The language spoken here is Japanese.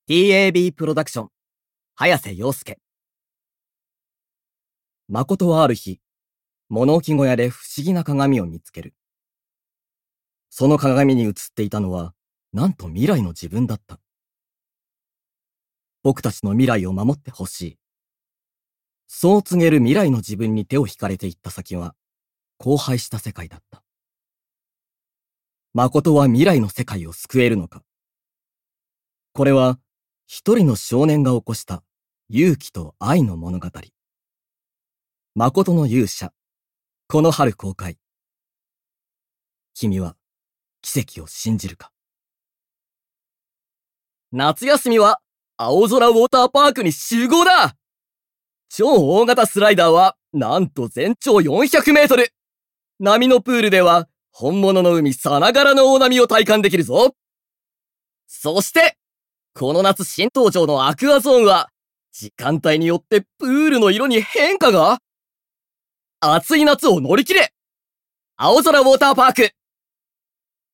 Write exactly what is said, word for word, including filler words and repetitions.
ティーエービー プロダクション、早瀬洋介。誠はある日、物置小屋で不思議な鏡を見つける。その鏡に映っていたのは、なんと未来の自分だった。僕たちの未来を守ってほしい。そう告げる未来の自分に手を引かれていった先は、荒廃した世界だった。誠は未来の世界を救えるのか。これは、一人の少年が起こした勇気と愛の物語。誠の勇者、この春公開。君は奇跡を信じるか。夏休みは青空ウォーターパークに集合だ。超大型スライダーはなんと全長よんひゃくメートル。波のプールでは本物の海さながらの大波を体感できるぞ。そして、この夏新登場のアクアゾーンは時間帯によってプールの色に変化が。暑い夏を乗り切れ。青空ウォーターパーク。